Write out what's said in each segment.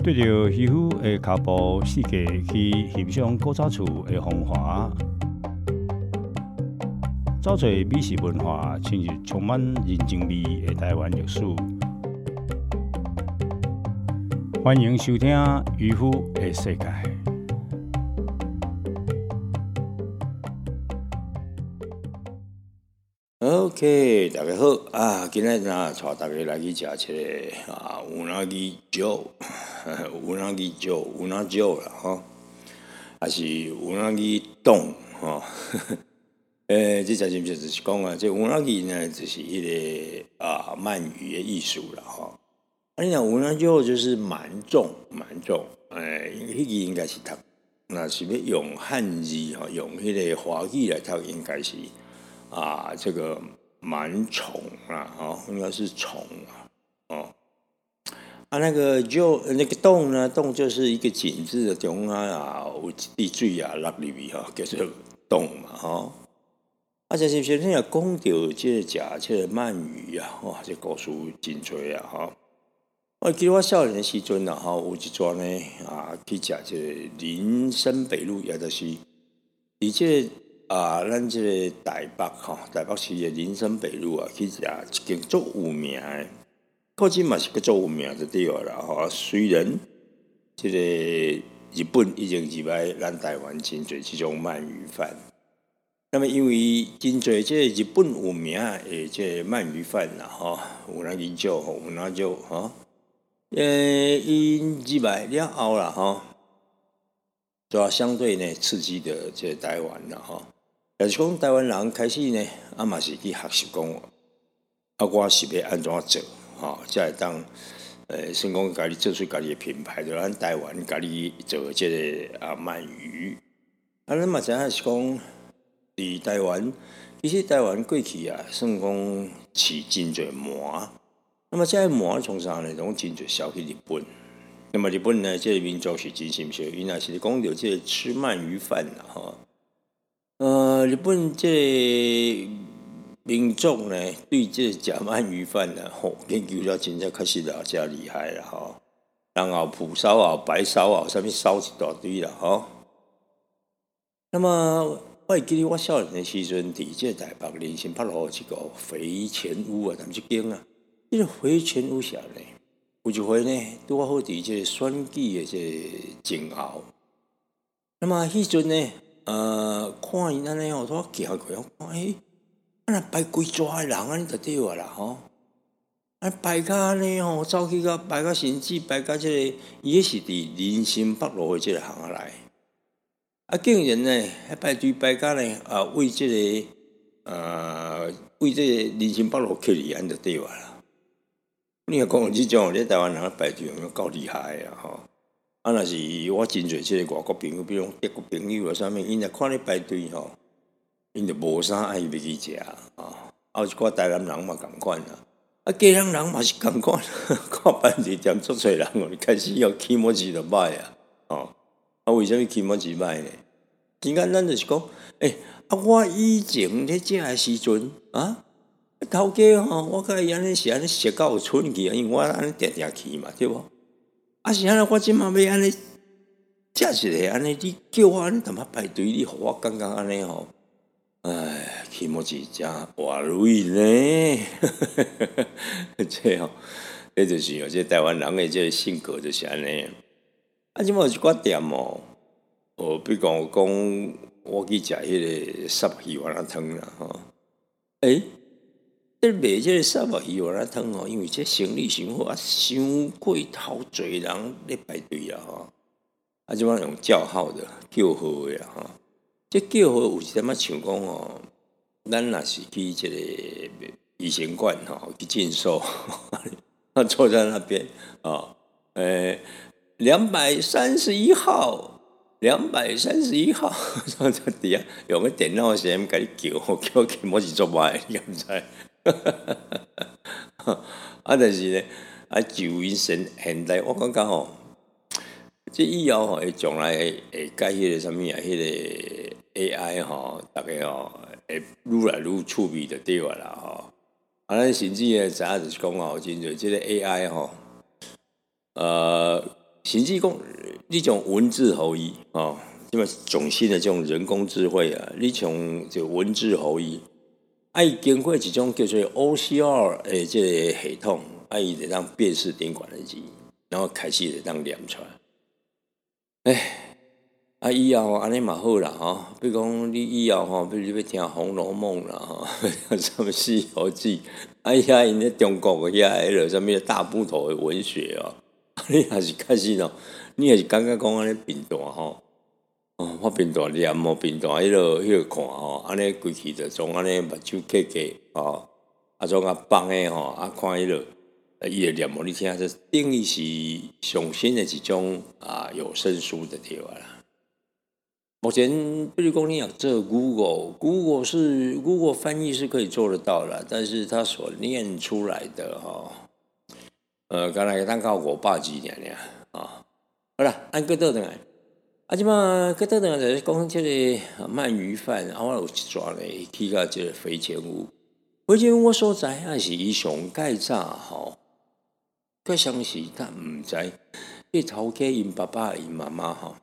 对着渔夫的脚步世界去欣赏古早厝的风华，找找美食文化，深入充满人情味的台湾历史。欢迎收听《渔夫的世界》。 OK， 大家好啊！今日呢，带大家来去食一个有哪鱼酒，有哪鱼酒，有哪酒啦吼，还是有哪鱼冻吼。这真正就是讲啊，这有哪鱼呢，就是一个鳗鱼的艺术啦吼。你讲有哪酒就是蛮重，迄个应该是读，那是要用汉字吼，用迄个华语来读，应该是。这个蛮虫啊，应该是虫那个洞呢，洞就是一个井字的中有滴水落入去叫做洞嘛就是说你若讲到这食这个鳗鱼这故事真多我记得我少年的时阵有一转呢去食这个林森北路，也就是以这咱这个台北市的林森北路去食一间足有名的，到今嘛是个足有名就对啦虽然这个日本已经入来咱台湾真侪这种鳗鱼饭，那么因为真侪这日本有名的这鳗鱼饭有哪研究有哪就因入来了后啦就要相对呢刺激的这台湾啦但是讲台湾人开始呢，嘛是去学习讲，我是要安怎做，才会当，先讲家己做出家己的品牌，就咱台湾家己做这个鳗鱼。咱嘛知影是讲，伫台湾，其实台湾过去算讲饲真侪鳗，那么这个鳗从啥呢？拢真侪销去日本。那么日本呢，这个民族是真心少，因若是讲到这个吃鳗鱼饭日本这民众呢，对这食鳗鱼饭研究了真正确实真厉害啦然后蒲烧白烧什么烧一大堆啦那么我记得我少年的时阵，伫这台北林森北路一个肥前屋咱们去间这个肥前屋下呢，有一回呢，拄好伫这选举的这前后，那么迄阵呢。看因安尼我行过，我看那排规抓的人安尼就对啦排到安尼走去到排到甚至排到这个，伊是伫林森北路的这个行内，竟然呢，排队排到呢为这个为这个林森北路去里安就对啦。你若讲这种，你台湾人排队够厉害若是我真侪这个外国朋友，比如德国朋友啥物，因若看你排队因就无啥爱要去食有一寡台南人嘛共款嘉南人嘛是共款，看排队店足侪人开始起毛字就歹为什么起毛字歹呢？真简单就是讲，我以前咧食的时阵头家我甲伊安尼是安尼食到有剩去，因为我安尼定定去嘛，对无？是安尼，我即马要安尼食一个安尼，你叫我安尼淡薄排队，你互我感觉安尼起毛字真活累呢。这就是这台湾人的这性格就是安尼。即马有一寡店比如讲我去食迄个沙鱼丸仔汤啦这卖这个沙鱼丸仔汤因为这生意伤好伤过头侪人咧排队啦即摆用叫号的叫号的这叫号有一点像讲咱若是去这个医生馆去进售坐在那边231号231号在底下用个电脑的声音甲你叫起毛是做歹你敢知但是呢就因现代我感觉这以后将来会改迄个什么迄个 AI 大家会愈来愈趣味就对啦咱甚至知影就是讲真侪这个 AI 甚至讲你种文字互伊哦，即么种新的这种人工智慧啊，你从这文字互伊，伊经过一种叫做 OCR 的这个系统，伊就当辨识顶管的字，然后开始就当念出来。以后安尼嘛好啦吼，比如讲你以后吼，比如你要听《红楼梦》啦吼，什么《西游记》，遐因咧中国遐迄落什么大部头的文学哦，你也是开始咯，你也是感觉讲安尼频段吼，我频段念无频段迄落看吼，安尼规气就从安尼目睭结结吼，从放诶吼，看迄落，伊会念互你听，这等于是上新的一种有声书的对啦。目前，比如讲你讲这 Google 翻译是可以做得到的，但是它所念出来的刚才单靠我爸几年了啊。好了，按个倒转来，即马个倒转来就是讲这个鳗鱼饭，我有一转咧去到这个肥前屋，肥前屋我所在也是伊上盖早吼，可相是他唔知，迄头家因爸爸因妈妈吼。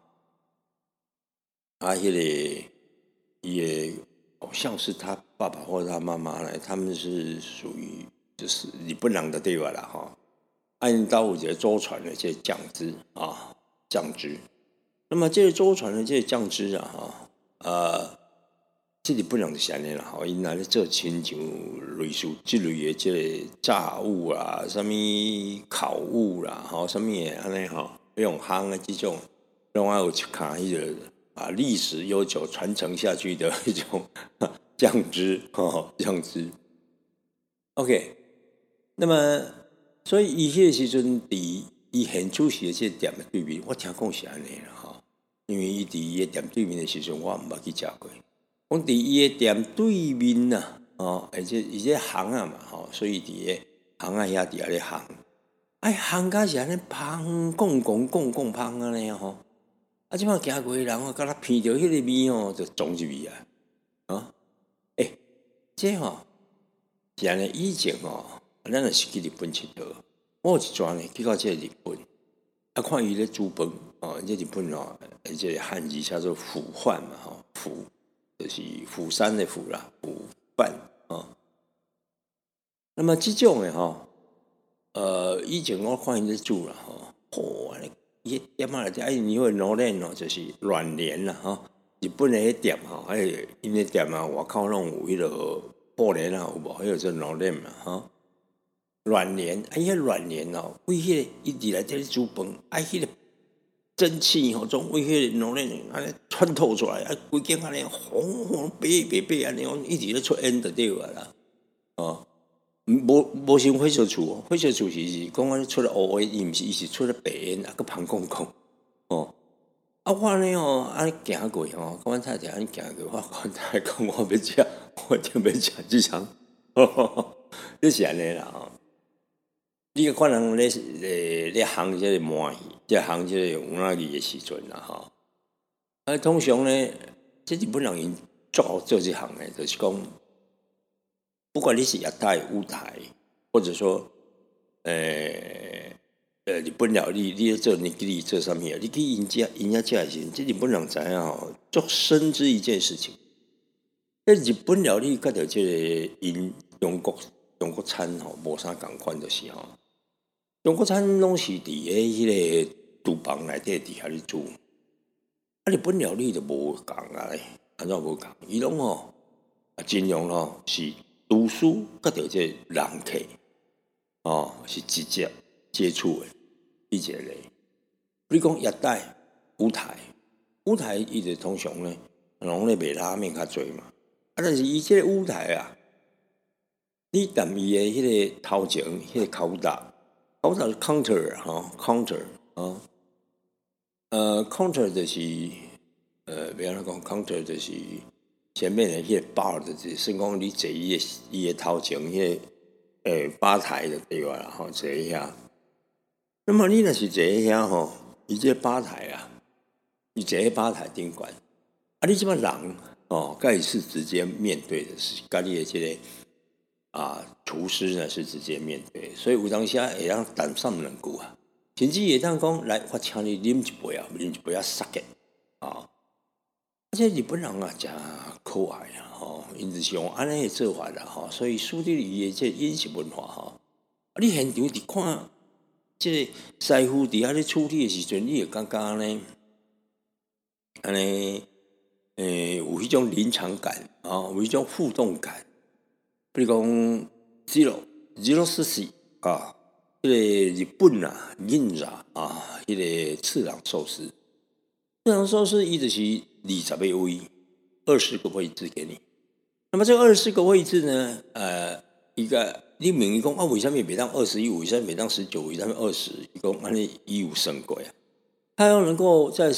迄个也好像是他爸爸或者他妈妈呢，他们是属于就是日本人的对吧啦哈？按照有一个祖传的这酱汁啊，酱汁。那么这个祖传的这酱汁啊这日本人就是安尼啦吼，因来咧做亲像类似这类的这个炸物啦、什么烤物啦、什么的安尼吼，用烘的这种，拢爱有一卡迄个。历史悠久传承下去的一种酱汁酱汁。OK， 那么所以伊迄个时阵，伫伊现出席的这店的对面，我听讲是安尼啦吼，因为伊伫伊的店对面的时阵，我毋捌去食过。讲伫伊的店对面呐，而且伊这行啊嘛所以伫个行啊遐伫遐咧行，行甲是安尼香讲香安尼吼。即摆行过的人敢若闻到迄个味就撞入去这是安尼以前咱若是去日本佚佗，我有一转呢去到这个日本，看伊咧煮饭这日本这个汉字叫做釜饭嘛釜就是釜山的釜啦，釜饭那么这种的以前我看伊咧煮啦安尼。伊店啊来你会老练就是软莲啦日本的迄店因的店外口拢有迄落布帘有无？迄个做老练嘛软莲迄软莲为迄个伊伫内底煮饭，迄个蒸汽总为迄个老练安尼穿透出来，规间安尼红白安尼，一直咧出烟就对啦无像火烧厝火烧厝是讲安出来乌烟，伊毋是，伊是出来白烟个香讲我呢安尼行过阮太太安尼行过，我阮太太讲我要食，我就要食即场，你是安尼啦你看人咧行这个鳗鱼，行这个乌拉鱼的时阵啦通常呢，这日本人因做这行的，就是讲。不管你是亚太、乌台，或者说，日本料理，你做你给你做什么？你去人家家时，这日本人知影做深知一件事情。日本料理甲着这个因中国餐无啥共款就是中国餐拢是伫迄个厨房内底底下咧煮，日本料理就无共安怎无共？伊拢尽量是。读书甲着这人客是直接接触的一个类。比如讲亚太、乌台伊就通常呢，拢咧卖拉面较多嘛。但是伊这个乌台你踮伊的迄个头前迄个口搭是 counter counter 就是不要讲 counter 就是。前面的迄个 bar 的，是讲你坐伊的头前迄个吧台的对吧啦坐遐。那么你若是坐遐伊这吧台你坐喺吧台顶管你即摆人甲伊是直接面对的，是甲你的这个厨师呢是直接面对，所以有当时会当谈上两句甚至会当讲来，我请你啉一杯啊，啉一杯啊，sake 啊。而且日本人啊，真可爱啊，吼，因就是用安尼的做法啦，吼，所以树立伊的这饮食文化吼。你现场伫看，这个师傅伫遐咧处理的时阵，你会感觉安尼，有迄种临场感啊，有迄种互动感。比如讲zero sushi 啊，迄个日本啊，印啊啊，迄个次郎寿司，次郎寿司伊就是20个位，20个位置给你。那么这24个位置呢，一个你问伊讲啊，为什么袂当21？为什么袂当19？为什么20？伊讲安尼伊有算过啊，他要能够在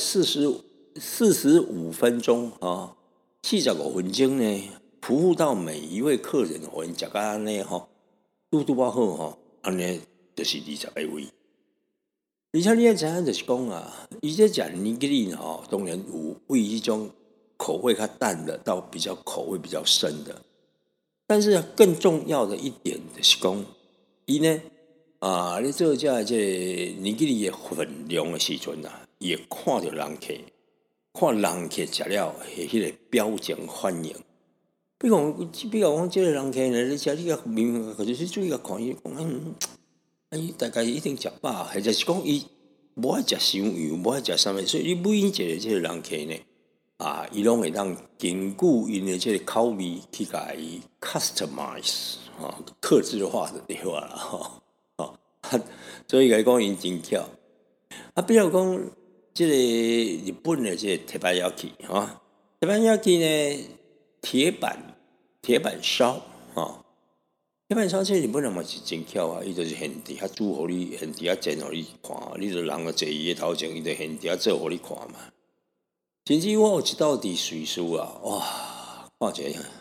45分钟啊，45分钟呢，服务到每一位客人，我因食到安尼吼，拄啊好吼，安尼就是20个位。而且你要知影就是讲啊，伊这食年吉里吼，当然有为迄种口味较淡的，到比较口味比较深的。但是更重要的一点就是讲，伊呢你做这年吉里的分量的时阵啊，伊会看到人客，看人客食了的迄个表情反应。比如讲，这个人客呢，你食你个面，或者是注意个看伊讲，伊大概一定食饱，或者是讲伊无爱食伤油，无爱食啥物，所以你每一个这个人客呢，伊拢会当根据因的这个口味去甲伊 customize 客制化的对话啦，所以来讲因真巧。比如讲，这个日本的这个铁板焼き铁板焼き呢，铁板烧铁板烧这日本人嘛是真巧啊，伊就是现地遐煮互你，现地遐煎互你看，你就人个坐伊个头前，伊就现地遐做互你看嘛。甚至我有一道伫瑞士啊，哇，看起来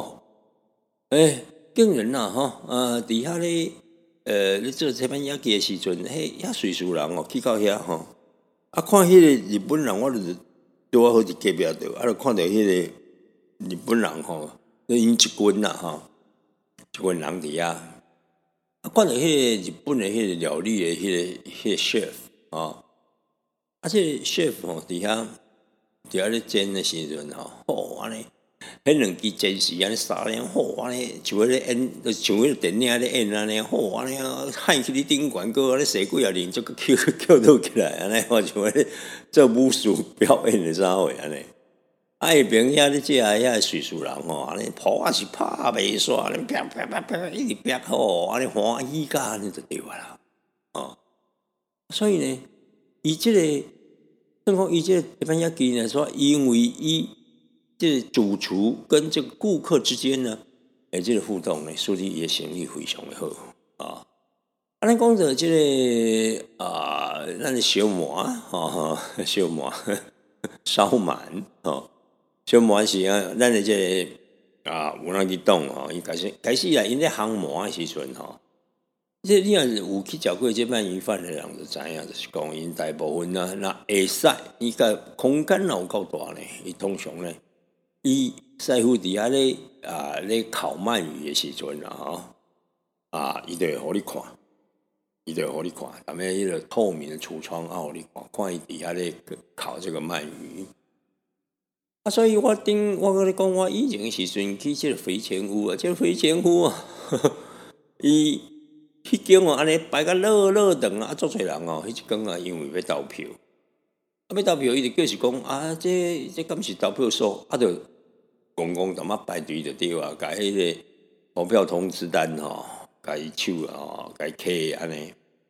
惊人呐伫遐咧，你做铁板焼き的时阵，遐瑞士人去到遐看迄个日本人，我就是对我好伫隔壁着，就看到迄个日本人因一群啦一群人伫遐，看到迄个日本的迄个料理的迄个 chef 这个 chef 伫遐咧煎的时阵安尼，迄两支煎时安尼撒咧安尼像迄个演，像迄个电影咧演安尼安尼喊去你顶悬，个安尼洗几啊年，就翘倒起来安尼，像迄个做武术表演的啥货安尼。下边遐咧食遐瑞士人安尼泡是拍袂煞，安尼啪啪啪啪一直啪安尼欢喜甲安尼就对啦所以呢，伊这个正讲伊这个铁板焼き呢，说因为伊这个主厨跟这个顾客之间呢，这个互动呢，所以伊的生意非常的好咱讲到这个咱的小馒小馒烧鳗小鳗是咱的这个有人去懂伊开始因咧烘鳗的时阵这你若是有去食过这鳗鱼饭的人就知影，就是讲因大部分那会使，伊个空间有够大呢，伊通常呢，伊师傅伫遐咧烤鳗鱼的时阵伊就会互你看，他们迄个透明的橱窗互你看伊伫遐咧烤这个鳗鱼。所以我跟你讲，我以前的时阵去这个肥前屋这个肥前屋伊迄间安尼摆甲热长足侪人迄一间因为要投票，要投票伊就叫是讲这敢是投票所就公淡仔排队就对甲迄个投票通知单甲伊手甲伊摕安尼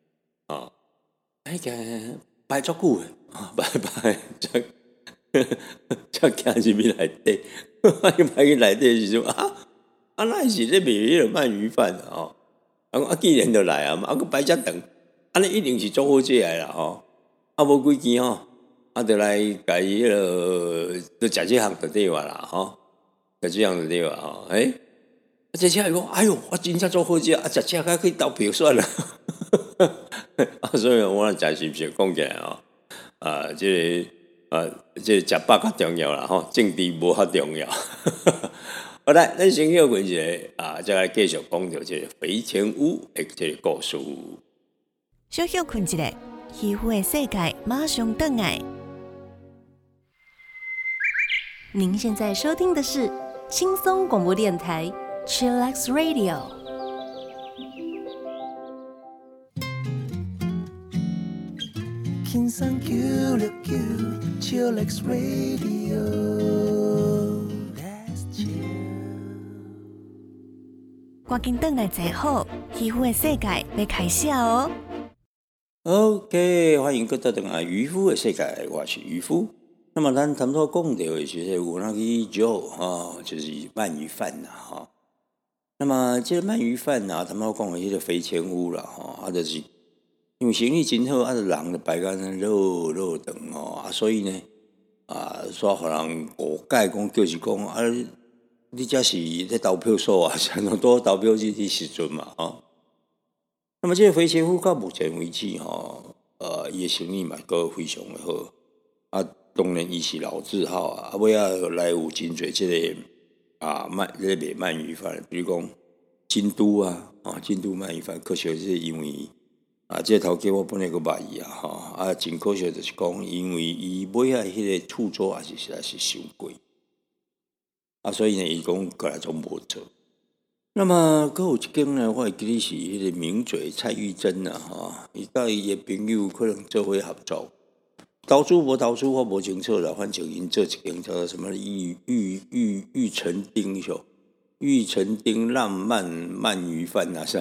个排足久排才行入去内底，排去内底的时阵那是咧卖迄个鳗鱼饭既然就来佫摆遮长，安尼一定是足好食的啦无几间就来甲伊迄落就食这项就对啦食这项就对啦这车讲哎哟，我真正足好食食这个可以投票算了所以我真是不是讲起来这个食饱较重要啦政治无较重要好来，咱先休困一下再来继续讲到这个肥前屋的这个故事。 小休困一下， 渔夫的世界马上回来。您现在收听的是轻松广播电台 Chillax Radio。 轻松969 Chillax Radio。 赶紧回来坐好，渔夫的世界要开始哦。 OK， 欢迎各位回来渔夫的世界，我是渔夫。那么咱谈到讲到的就是有那个酒就是鳗鱼饭哈。那么这个鳗鱼饭谈到讲的这个肥前屋啦就是因为生意真好，人就摆间肉长所以呢煞互人误解讲就是讲你这是在投票所像多投票这时阵嘛那么这个肥前屋到目前为止伊的生意嘛都非常的好当然伊是老字号尾来有真侪这个卖鳗鱼饭，比如讲京都京都鳗鱼饭，可惜是因为这个头家我本来个捌伊真可惜就是讲，因为伊买迄个厝租也是实在是伤贵所以呢，伊讲过来总无做。那么还有一间呢，我会记得是迄个名嘴蔡玉珍伊甲伊的朋友可能做伙合作。投资无投资我无清楚啦，反正因做一间叫做什么玉成丁浪漫鳗鱼饭啥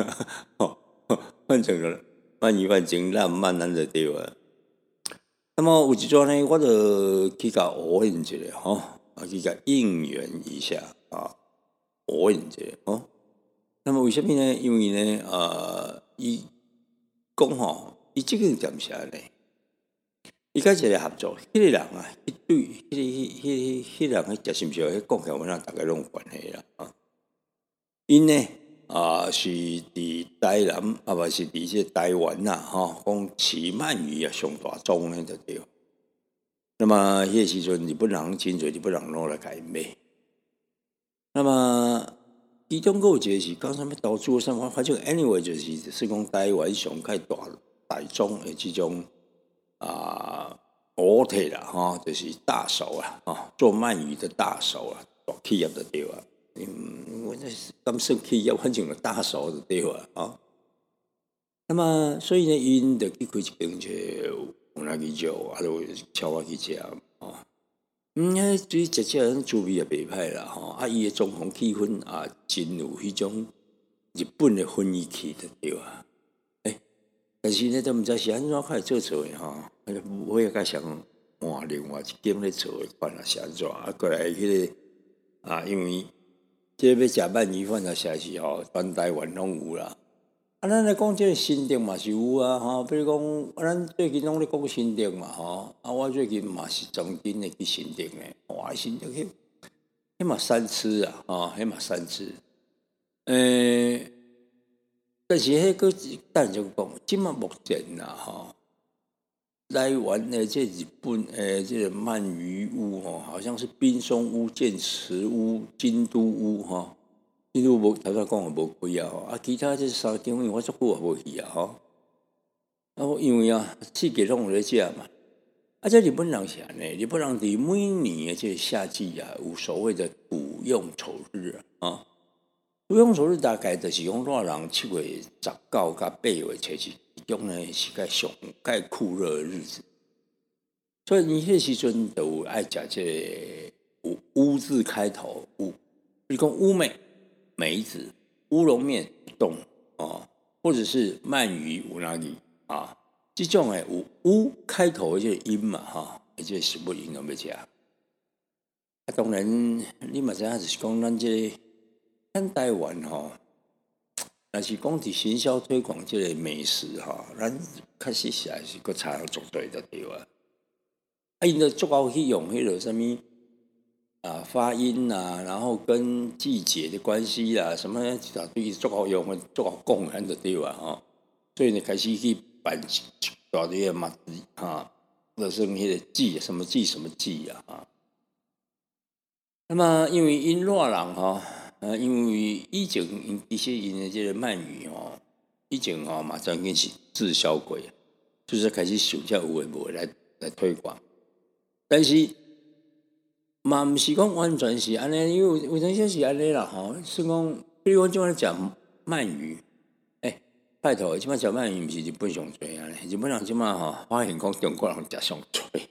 反正鳗鱼饭真浪漫就对了。那么有一阵呢，我就去甲学一下去甲应援一下学一下那么为什么呢？因为呢伊讲伊这个点啥呢？伊甲一个合作，迄个人迄对迄人食是毋是？迄讲起来，我大概拢有关系啦因呢是伫台南嘛是伫这台湾讲饲鳗鱼上大宗呢，就对。那么迄个时阵，日本人真侪日本人拢来甲伊买。那么其中有一个是讲什么投资什么，反正 anyway 就是讲台湾上较大宗的这种。我睇啦就是大手做鳗鱼的大手大企业就对我那是刚算企业，反正有大手就对那么所以呢，因就去开一间有那个酒就请我去食水食滋味也袂歹啦伊的装潢气氛真有迄种日本的氛围气就对但是呢，都毋知是安怎开始做的我也甲想换另外一间咧做的饭是安怎过来迄个因为这要食鳗鱼饭实在是全台湾拢有啦咱来讲这个新店嘛是有比如讲咱最近拢咧讲新店嘛我最近嘛是曾经咧去新店的哇新店迄嘛三吃迄嘛三吃但是迄个等就讲，即嘛目前台湾的这日本这个鳗鱼屋好像是滨松屋、建慈屋、京都屋京都无头先讲的无开其他这三间我足久也无去因为四季拢有咧食嘛这日本人是安尼，日本人伫每年的这个夏季有所谓的土用丑日土用丑日大概就是讲热人7月19到8月才是其中呢是个上介酷热的日子，所以你迄时阵就有爱食这个乌字开头乌，比如讲乌梅子、乌龙面冻或者是鳗鱼有哪里这种有乌开头的这个音嘛这个食物因都要食当然你嘛知影就是讲咱台湾若是讲伫行销推广这个美食咱确实是还是佫差了足多的对因就足够去用迄个什么发音然后跟季节的关系什么一大堆足够用足够讲就对所以呢开始去办一大堆的嘛就算迄个季什么季什么季那么因为因热人因为以前其实因的这个鳗鱼以前嘛曾经是滞销过就是开始想这有诶无来推广，但是嘛毋是讲完全是安尼，因为有阵时是安尼啦吼，是讲比如我即摆讲鳗鱼，拜托，即摆食鳗鱼毋是日本上最啊，日本人即摆吼发现讲中国人食上最。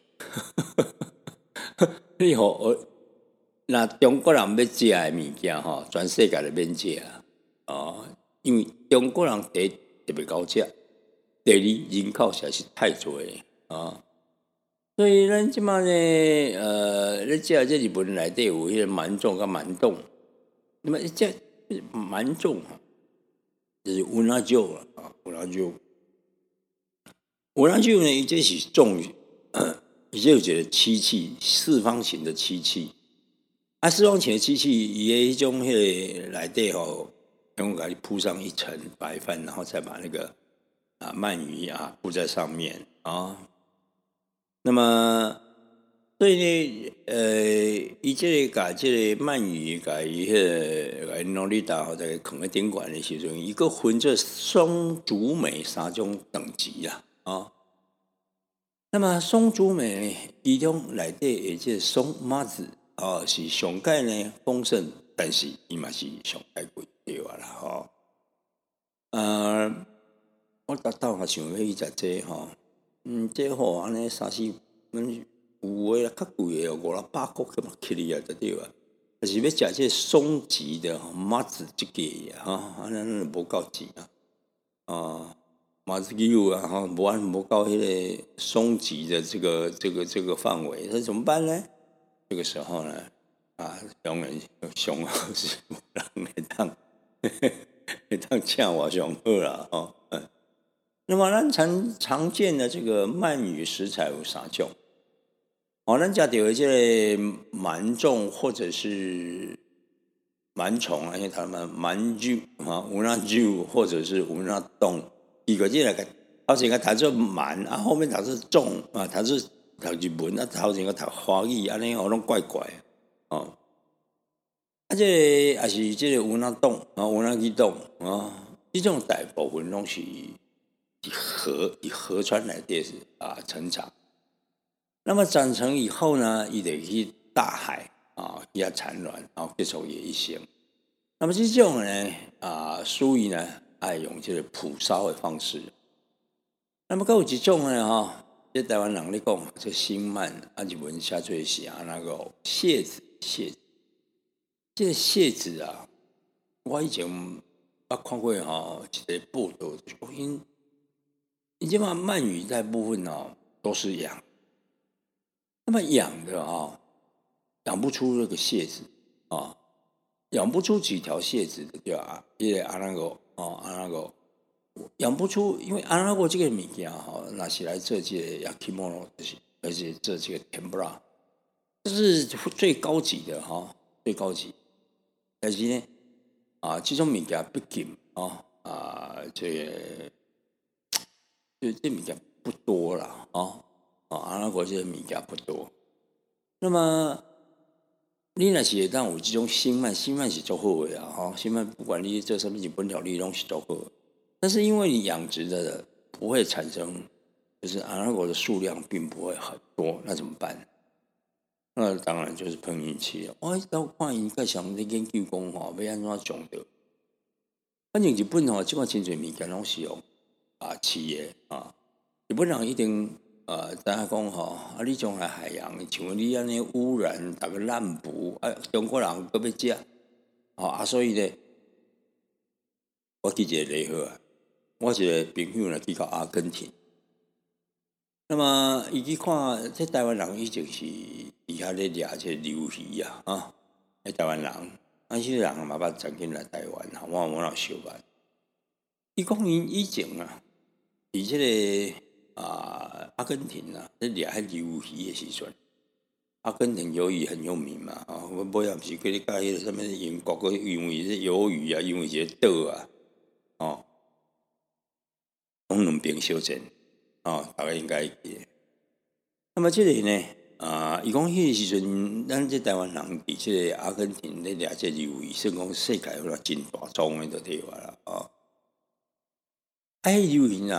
你吼，那中国人要食的物件吼，全世界都免食啊！哦，因为中国人第一特别高食，第二人口实在是太多啊，所以咱即摆呢，咧食这日本内底有迄个鳗种甲鳗冻，那么这鳗种就是乌拉酒了啊，乌拉酒，乌拉酒呢，这是种。伊就有一个漆器，四方形的漆器。啊，四方形的漆器，伊的迄种迄个内底吼，用给它铺上一层白饭，然后再把那个鳗鱼铺在上面啊。那么，所以呢，伊这个把这个鳗鱼，把伊迄个努力打好在放在顶管的时阵，伊个分这松、竹、梅三种等级啦啊。那么松竹梅伊种内底的这松麻子是上盖呢丰盛，但是伊嘛是上盖贵对啦吼。我倒也想要去食这吼，这好安尼30蚊，有诶较贵诶500-600块嘛起哩啊，对啊。但是要食这松吉的麻子这个啊，安尼无够钱啊。马子基路啊，无到迄个松吉的这个范围，那怎么办呢？这个时候呢，当然上好是人会当请我上好啦哦。那么咱常见的这个鳗鱼食材有3种？咱食到的这个鳗种或者是鳗虫，因为他们鳗酒乌拉酒或者是乌拉冻。伊个即个头前个读做鳗，后面读做种读做读日文，头前个读华语，安尼拢怪怪哦。这个也是这个有哪冻有哪去冻这种大部分拢是以河川内底是成长。那么长成以后呢，伊得去大海去产卵，然后结束野生。那么这种呢属于呢。爱用这个蒲烧的方式，那么还有一种呢这台湾人咧讲，这新鳗日文写做是那个蟹子，这个蟹子我以前看过一个报道，因这嘛鳗鱼大部分都是养，那么养的养不出那个蟹子养不出几条蟹子的对吧？因为那个养不出，因为那个这个物件那是来做这个 yakimono， 而且做这个 tempura， 这是最高级的最高级。但是呢这种物件毕竟这物件不多啦那个这个物件不多。那么你若是会当有这种新鳗是足好的新鳗不管你做什么日本料理拢是足好的，但是因为你养殖的不会产生，就是那个的数量并不会很多，那怎么办？那当然就是碰运气了。我到看因个想咧研究讲要安怎种的，反正日本即款真侪物件拢是用饲的日本人一定。大家讲你种来海洋，像你安尼污染，大个滥捕，中国人搁要食，所以呢，我举一个例好我一个朋友呢去到阿根廷，那么伊去看，这台湾人以前是伊遐咧掠这鱿鱼台湾人，这个人嘛捌曾经来台湾，我老小捌，伊讲因以前伫这个。阿根廷咧掠迄鱿鱼的时阵，阿根廷鱿鱼很有名嘛我尾也毋是叫你甲迄个什么英国个因为这鱿鱼因为一个岛讲两边相争大家应该记得。那么这个呢伊讲迄个时阵，咱这台湾人伫这个阿根廷咧掠这鱿鱼，算讲世界真大宗的就对啦迄鱿鱼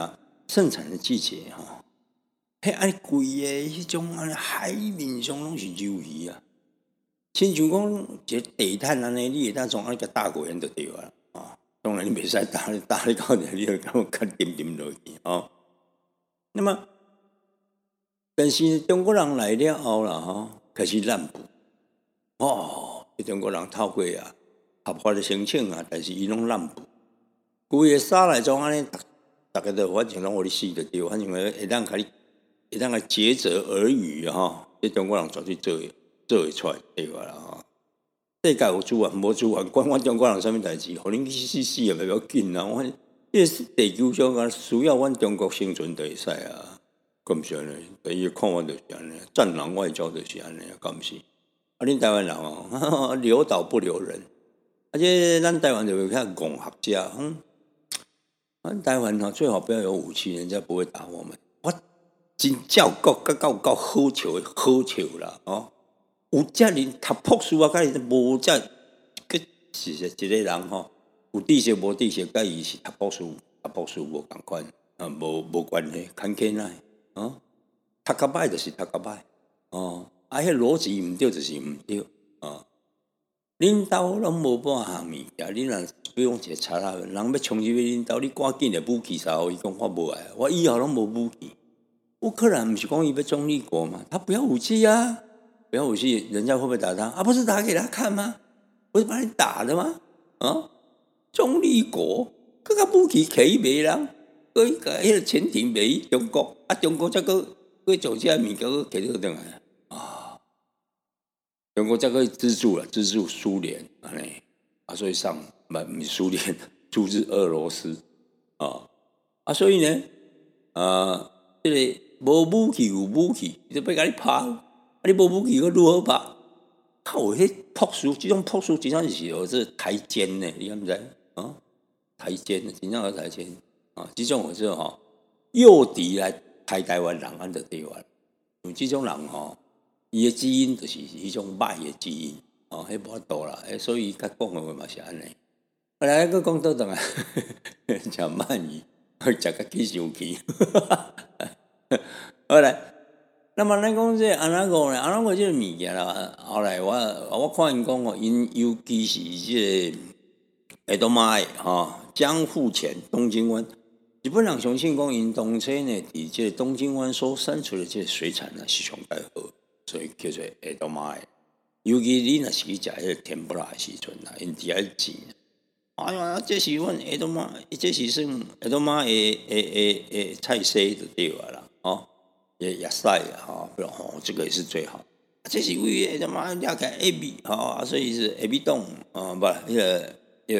盛产的季节哈，迄安贵的迄种安海面上拢是鱿鱼啊，亲像讲一个地毯安尼，你会当从安尼个打过人就对啊。当然你袂使打你到底，你就感觉较点点落去哦。那么，但是中国人来了后啦，开始滥捕哦。中国人透过合法的申请啊，但是伊拢滥捕，规个沙来种安尼，大家都反正拢互你死就对，反正会当甲竭泽而渔这中国人绝对做会出来对个啦世界有资源无资源，管阮中国人啥物代志，互恁去死也袂要紧啊！我这地球上啊，需要阮中国生存就会使啊，敢是安尼？伊个看法就是安尼，战狼外交就是安尼，敢是？恁台湾人留岛不留人，而且咱台湾就会看拱学家，咱台湾最好不要有武器，人家不会打我们。我真照国甲到好笑啦有遮人读博士啊，甲伊无遮，是一个人有知识无知识，甲伊是读博士无共款无关系，看起来读较歹就是读较歹迄逻辑毋对就是毋对恁兜拢无半项物件，恁若比如讲一个贼仔，人要冲入去恁兜，你赶紧的武器啥互伊讲我无爱，我以后拢无武器。乌克兰毋是讲伊要中立国吗？他不要武器啊！不要武器，人家会不会打他？不是打给他看吗？不是把你打的吗？中立国，各个武器可以卖人，个迄个潜艇卖中国，中国才个将这物件个摕倒转来中国才个资助苏联安尼所以上不是苏联，出自俄罗斯所以呢这个无武器有武器，就要甲你拍。你无武器，佮如何拍？靠！迄朴素，这种朴素真正是这台奸呢，你知不知？台奸，真正有台奸这种有诱敌来害台湾人，安就对了。有这种人伊的基因就是迄种歹的基因迄无法度啦。所以甲讲的话嘛是安尼。后来佮讲倒转来，食鳗鱼，食甲起生气。后来。那么咱讲这安那个呢？安那个这个物件啦，后来我看因讲因尤其是这个都买江户前东京湾，日本人相信讲因当初呢，伫这东京湾所产出的这水产呢是上介好，所以叫做都买。尤其你若是去食迄个天妇罗的时阵啦，因伫遐钱。哎呀，这是阮都买，这是算都买的菜色就对啦野菜这个也是最好。这是为他妈了解 A B 所以是 A B 冻不，那个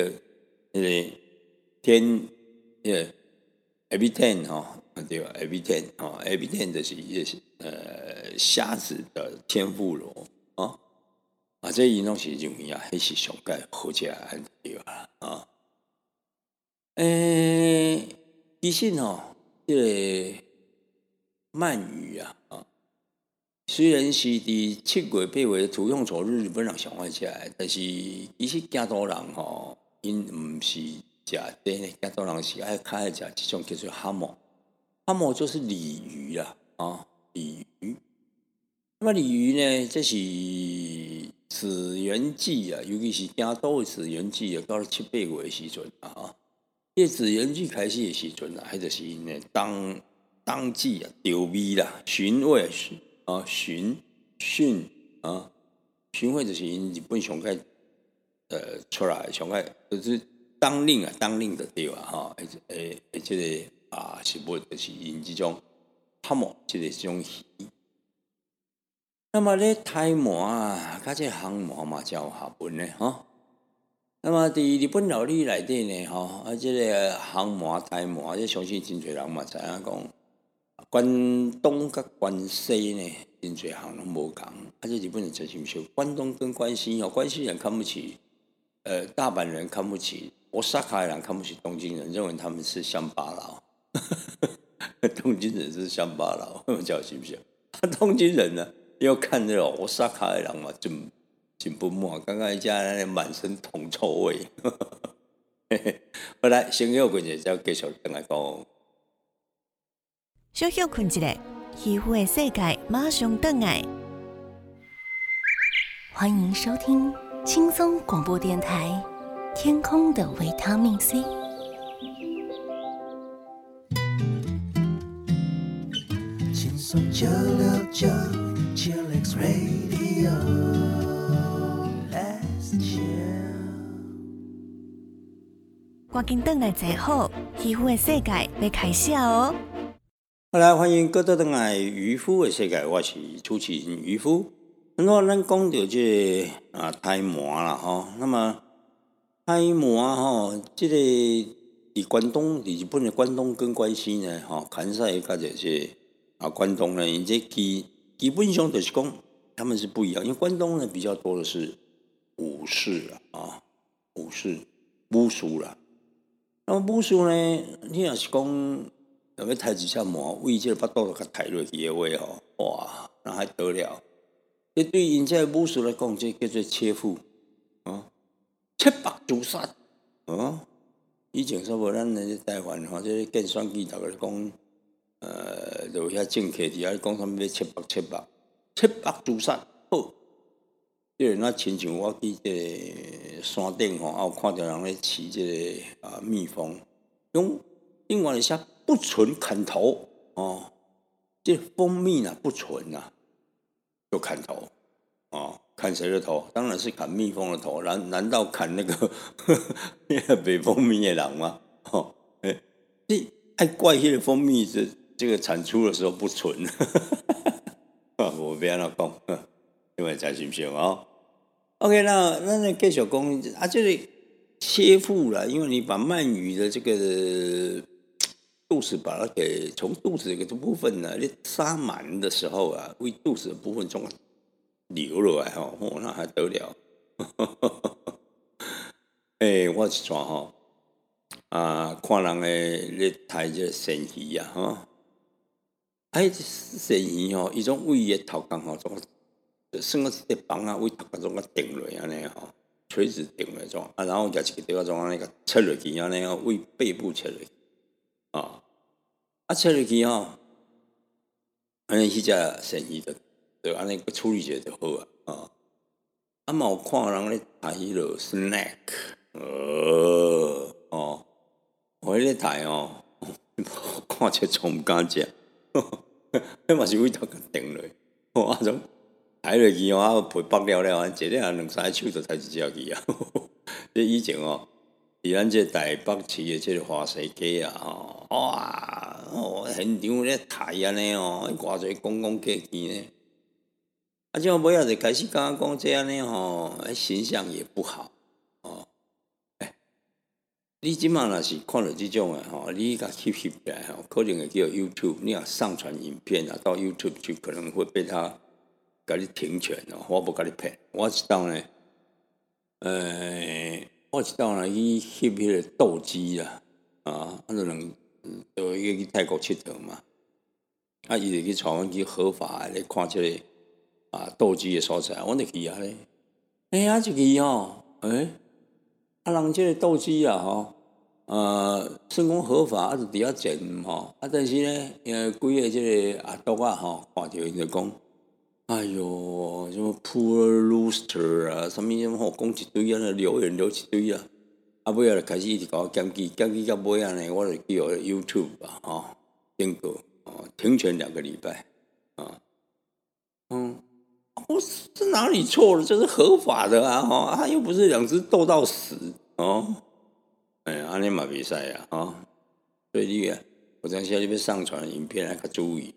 天A B 10对吧 ？A B 10A B 10就是虾子的天妇罗这伊拢是认为迄是上介好食对吧？其实这个鳗鱼虽然是伫7月8月土用丑日本人上爱食的，但是其实京都人因毋是食这呢，京都人是较爱食这种叫做蛤蟆，蛤蟆就是鲤鱼啦鲤鱼。那么鲤鱼呢，这是紫元季尤其是京都的紫元季到了7、8月的时阵这紫元季开始的时阵迄就是因呢当季调味啦，寻味寻味就是因日本上界出来上界就是当令的对啊这个是不就是因这种蛤蟆这个种鱼。那么咧台麻甲这航麻嘛才有学问呢那么伫日本料理内底呢这个航麻台麻这相信真侪人嘛知影讲。关东甲关西呢，真侪项拢无共。这日本人真心说，关东跟关西关西人看不起，大阪人看不起，Osaka 人看不起东京人，认为他们是乡巴佬。东京人是乡巴佬，叫信不信？东京人呢，要看那种Osaka 人嘛，真不满，刚刚一家满身铜臭味。后来先休过一下，再继续等来讲。 小休困一下，渔夫的世界马上回来。欢迎收听轻松广播电台《天空的维他命 C》。 轻松969 Chillax Radio Let's chill 赶紧回来坐好，渔夫的世界要开始哦！ 好来，欢迎各位回来渔夫的世界，我是主持人渔夫。咱讲到这个胎麻啦吼，那么胎麻吼，这个伫关东，伫日本的关东跟关西呢，吼，関西甲就是关东呢，因这基本上就是讲他们是不一样，因为关东呢比较多的是武士武士武术啦。那么武术呢，你若是讲要抬一下麻，为这个巴肚都甲抬落去的话吼，哇，那还得了？这对因这武术来讲，这叫做切腹切腹自杀以前说无咱在台湾吼，这见选举，大家讲就遐政客伫遐讲啥物要切腹自杀，好，即那亲像我去这山顶吼，有看到人咧饲这个蜜蜂，用英文里写不纯砍头这蜂蜜不纯就砍头砍谁的头？当然是砍蜜蜂的头。难道砍那个北蜂蜜的人吗？你爱怪迄个蜂蜜这个产出的时候不纯，我不要那讲，因为真心行OK， 那咱继续讲这个切腹啦，因为你把鳗鱼的这个肚子把它给从肚子这个部分呢，你杀满的时候为肚子的部分中流落来那还得了？我一撮看人咧抬这鳝鱼鳝鱼伊种胃的头壳总算个一个房胃头壳总顶落安尼垂直顶落种然后夹一个地方安尼个切落去安尼胃背部切落去切落去安尼迄只鳝鱼就安尼处理一下就好嘛有看人咧抬迄落 snack 我咧抬看起从毋敢食迄嘛是胃头壳顶落种抬落去皮剥了了一日两三个手就抬一只去这以前伫咱这台北市的这个花西街现场咧抬安尼偌侪公共客机呢这尾仔就开始感觉讲这安尼形象也不好你即马若是看到这种的你甲翕起来可能会叫 YouTube， 你若上传影片到 YouTube 去，可能会被他甲你停权我无甲你骗。我一道呢去翕迄个斗鸡啦就去泰国佚佗嘛伊就去带阮去合法咧看这个斗鸡的所在，阮就去咧一去人这个斗鸡算讲合法就伫遐种但是呢规个这个毒看到因就讲哎哟什么 poor rooster 什么讲一堆留言留一堆尾仔就开始一直甲我检举到尾仔呢，我就去我 YouTube 订购停权2个礼拜我这哪里错了？这是合法的他又不是2只斗到死安尼嘛袂使所以你我等下你要上传影片较注意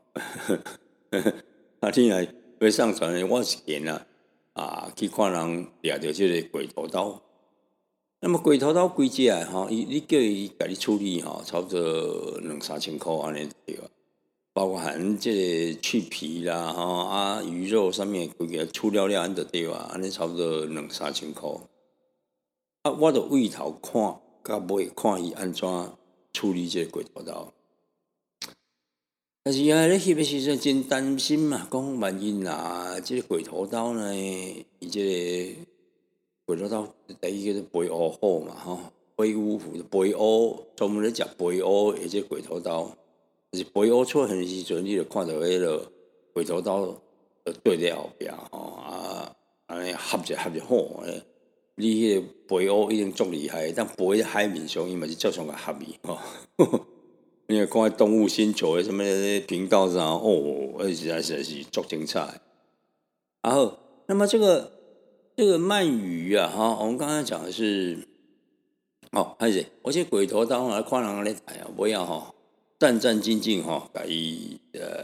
你若要上传我是见去看人掠到这个鬼头刀。那么鬼头刀几只你叫伊甲你处理差不多2-3千块安尼对吧？包括含这个去皮啦鱼肉上面规个处了安就对吧？安尼差不多2-3千块我就为头看到尾看伊安怎处理这个鬼头刀。但是咧翕的时阵真担心嘛，讲万一这个鬼头刀呢，伊这个鬼头刀第一个是肥乌虎嘛，飞乌虎的肥乌，专门咧食肥乌的这个鬼头刀， 就是飞乌出现的时阵，你就看到迄个回头刀对在后壁安尼合一好你迄个飞乌一定足厉害，但飞在海面上，伊嘛是照常甲合伊你看看动物星球的什么频道上实在是足精彩。然后，那么这个鳗鱼啊，我们刚才讲的是还是我这鬼头刀来看人咧台不要战战兢兢甲伊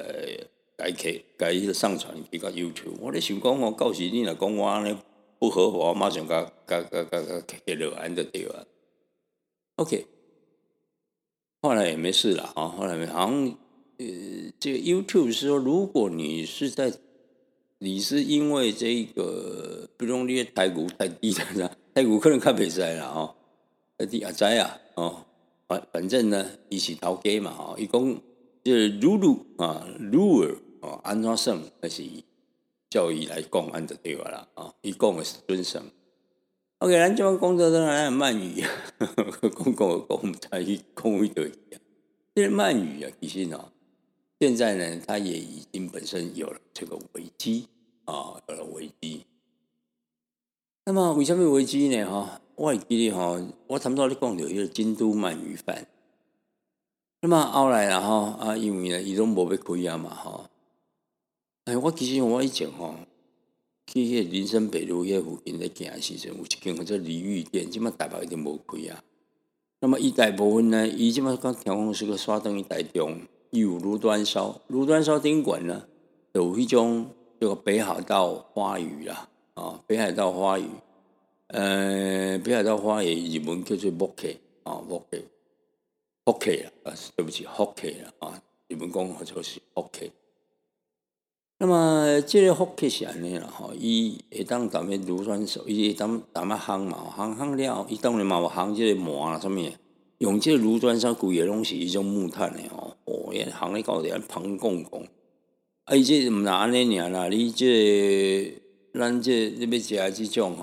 上传去到 YouTube。我咧想讲到时你若讲我安尼不合法，我马上甲给落安就对了。OK， 后来也没事了后来好像这个 YouTube 是说，如果你是因为这个，比如你的台股太低了，台股可能较袂使啦你也知反正呢，伊是头家嘛伊讲这lure 安怎算，还是叫伊来讲安就对了啦伊讲的是准算。OK， 咱这讲到咱鳗鱼，讲唔知去讲伊倒去这个鳗鱼其实现在呢，它也已经本身有了这个危机有了危机。那么为什么危机呢？我会记得我差不多咧讲到迄个京都鳗鱼饭。那么后来啦因为呢，伊拢无要开嘛我其实我以前去迄个林森北路迄附近咧行的时阵，有一间叫做鲤鱼店，即摆台北一定无开那么伊大部分呢，伊即摆讲听讲是个刷等于台中。有炉端烧宾馆呢，有一种这个北海道花鱼啦北海道花鱼，北海道花鱼日文叫做 Hokkaido 对不起 Hokkaido 日文讲好像是 Hokkaido。那么这个 Hokkaido 是安尼啦伊会当踮咧炉端烧，伊会当踮咧烘嘛，烘了，伊当然嘛有烘这个膜啦什么。用这个炉端烧规个拢是一种木炭的行咧搞点旁公伊这毋那安尼尔啦，你咱这你要食这种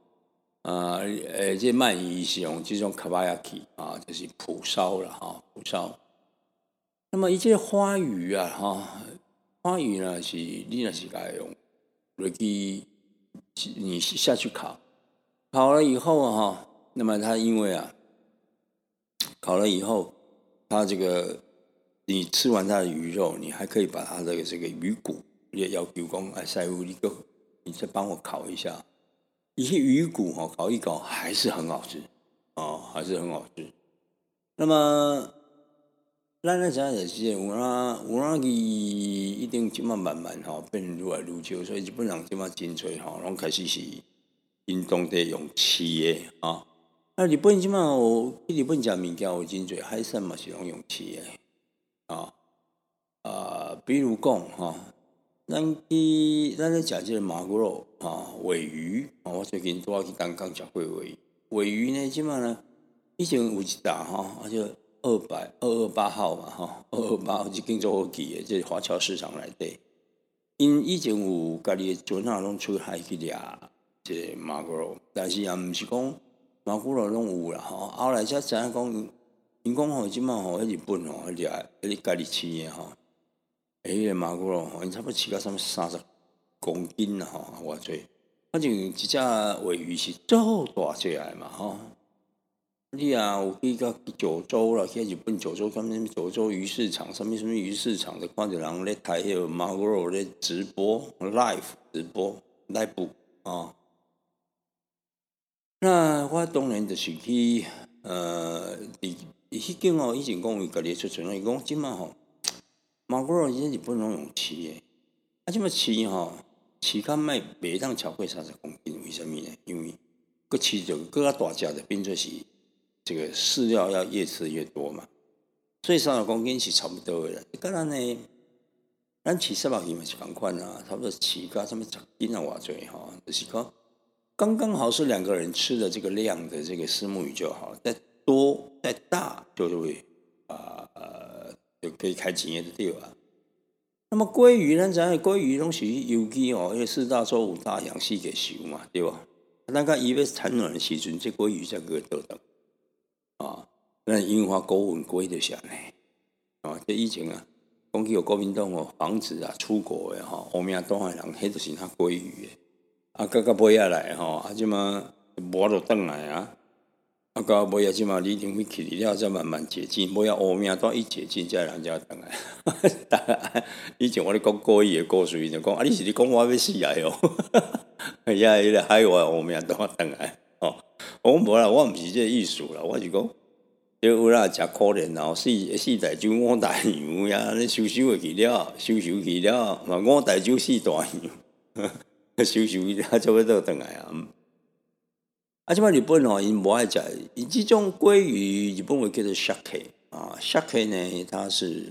这鳗鱼是用这种卡巴亚基就是蒲烧啦蒲烧。那么伊这花鱼花鱼呢是你若是该用落去，你下去烤了以后那么它因为烤了以后，它这个你吃完它的鱼肉，你还可以把它的这个鱼骨，也要求讲师傅你再帮我烤一下，一些鱼骨烤一烤还是很好吃还是很好吃。那么咱咧知影就是有那一定即马慢慢变愈来愈少，所以日本人即马真侪拢开始是因当地用饲的日本即马去日本食物件有真侪海产嘛是拢用饲的比如讲咱咧食这个马骨肉尾鱼我最近拄去东港食过尾鱼呢，即马呢以前有一打就228号嘛228号是经做好记的，这华侨市场内底，因以前有家己的船拢出海去掠这个马骨肉，但是也毋是讲马骨肉拢有啦后来才知影讲，因讲即马日本掠家己饲的迄个马骨肉因差不多饲到30公斤啦偌济，反正一只尾鱼是足大只的嘛你有去到九州啦，去日本九州，九州鱼市场，什么鱼市场的，看到人咧台迄个马骨肉咧直播 live 那我当然就是去迄间以前讲有家己出船，伊讲即马马骨肉现在日本拢用饲的，即马饲较袂当超过30公斤，为什么呢？因为佮饲着佮较大只的，变做是这个饲料要越吃越多嘛，所以30公斤是差不多的。当然呢，咱饲沙肉鱼嘛是同款差不多饲到什么10斤偌济就是讲刚刚好是2个人吃的这个量的这个虱目鱼就好，再多再大就会就可以开钱的对吧？那么鲑鱼咱知影鲑鱼拢是游去因为4大洲5大洋四界收嘛，对吧？咱甲伊要产卵的时阵，这鲑鱼才个倒等咱樱花狗吻鲑就是安尼这以前啊，讲起有国民党防止啊出国的乌名岛的人，迄就是他鲑鱼的。啊，到尾仔来即马无就转来啊。啊，到尾仔即马李登辉去了，才慢慢解禁。尾仔乌名岛一解禁，才人才转来。以前我咧讲国语的故事，就讲啊，你是咧讲我要死来哦？迄个海外乌名岛转来我无啦，我毋是这个意思啦，我是讲。有啦，真可怜啦！四大洲五大洋呀，你收去了，收去了，嘛五大洲四大洋，收了，才要倒转来啊！即摆日本因无爱食，伊即种鲑鱼，日本会叫做 sake 啊 ，sake 呢，它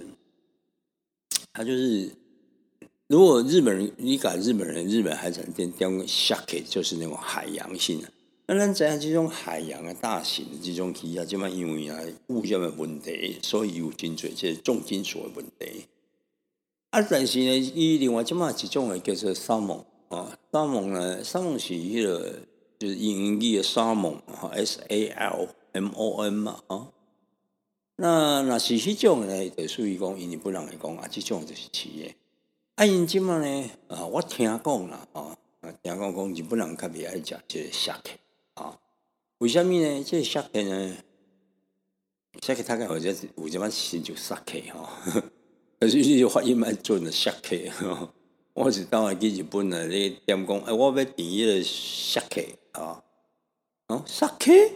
就是，如果日本人，你讲日本海产店用 sake 就是那种海洋性的。那咱知影这种海洋的大型的这种鱼啊，即摆因为污染的问题，所以有真侪这重金属的问题。但是呢，伊另外即摆一种叫做沙蒙呢，沙蒙是迄个就是英语的沙蒙SALMON 嘛那若是迄种呢，就属于讲，因日本人来讲这种就是饲的。因即摆呢我听讲啦听讲日本人较袂爱食这个sake。为什么呢？这sake呢？sake大概有这新就 sake 可是你发音蛮准的 sake 我是当下去日本呢，你点讲，我要点迄个sake sake，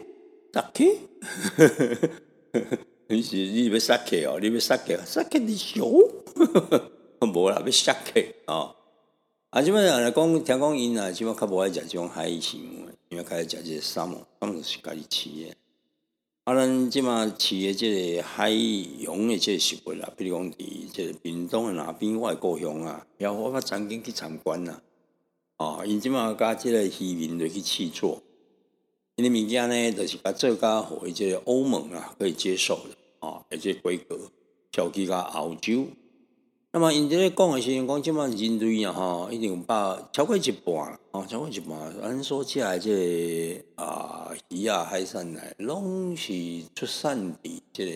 你是你要 sake 你要 sake 你小，无啦，要 sake 即摆来讲，听讲因即摆较无爱食这种海鲜物，因为开始食这个沙漠是家己饲的。咱即摆饲的这个海洋的这个食物啦，比如讲伫这个屏东的那边，我的故乡啊，我曾经去参观啦。因即摆甲这个渔民就去试做，因的物件呢，就是甲做甲互伊这个欧盟可以接受的而且规格，超去甲澳洲。那么因这个讲的时阵，讲即摆人类一定有超过一半超过一半。咱所食的这个鱼海产呢，拢是出产伫这个，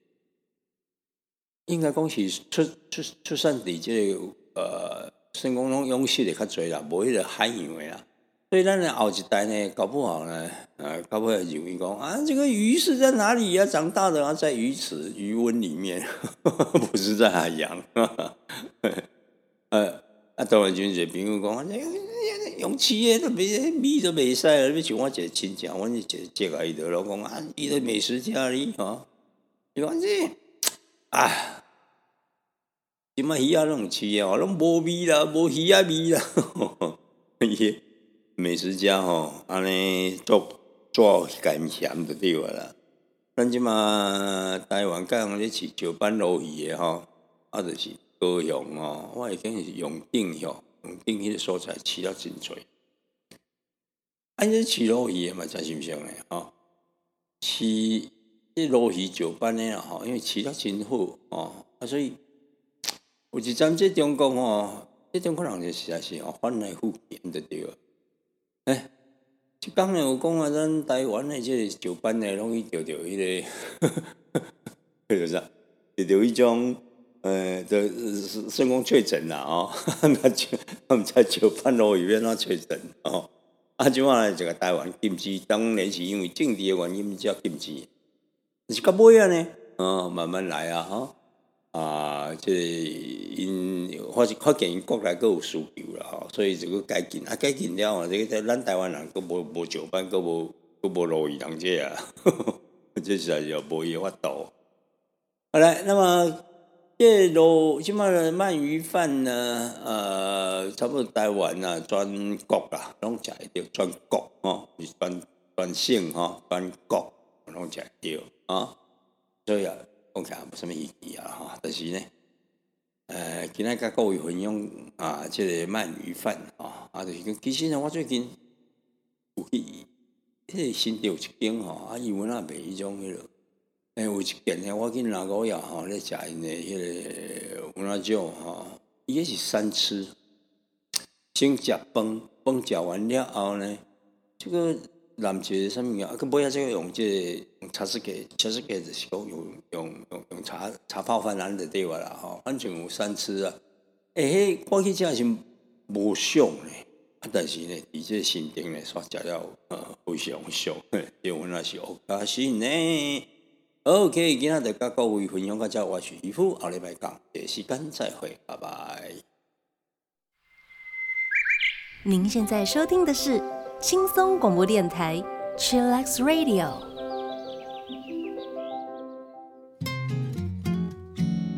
应该讲是出产伫这个算讲拢养殖的较侪啦，无迄个海洋的啦。所以咱的后一代呢，搞不好呢，搞不好认为讲这个鱼是在哪里长大的在鱼池、鱼温里面，不是在海洋。当然就是朋友讲，用饲的都米都袂使了，你像我一个亲戚，阮一个接来伊就老讲伊个美食家哩伊讲这即摆鱼拢饲的拢无味啦，无鱼味啦，美食家安尼做咸咸就对啦。咱即马台湾甲人咧饲石斑鲈鱼的就是高雄我已经是永定迄个所在饲了真侪。这饲鲈鱼的嘛真心相的饲这鲈鱼石斑的因为饲了真好所以有一站这中国这中国人就实在是翻来覆去就对了。即讲有讲咱台湾的这个石斑呢，容易钓到迄个，叫啥？钓到迄种算讲确诊啦那毋知石斑鲈鱼要怎确诊即摆这个台湾禁止，当然是因为政治的原因才禁止，但是到尾呢，慢慢来这因发现因国内佫有需求啦所以就佫改进改进了这个咱台湾人佫无石斑，佫无鲈鱼人这这实在是无伊法度。好来，那么这即摆的鳗鱼饭呢，差不多台湾全国啦，拢食会着，全国是全省全国拢食会着所以讲起来无啥物意义但是呢，今仔甲各位分享这个鳗鱼饭就是讲其实呢，我最近有去迄个新竹一间伊有卖迄种迄落，有一间呢，我去哪个呀咧食因的迄个有哪种伊个是三吃，先食饭，饭食完了后呢，这个染一个啥物啊？佮尾仔这个用茶色计，就是讲用茶泡饭安就对话啦吼，反正有3次啊。迄我去食是无爽咧，但是呢，伫这新店呢煞食了非常爽，结婚也是有加薪呢。OK， 今仔就甲各位分享到这，我是渔夫，后礼拜讲，时间再会，拜拜。 您现在收听的是轻松广播电台 Chillax Radio。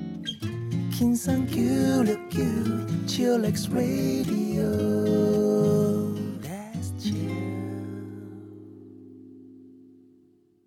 轻松969 Chillax Radio。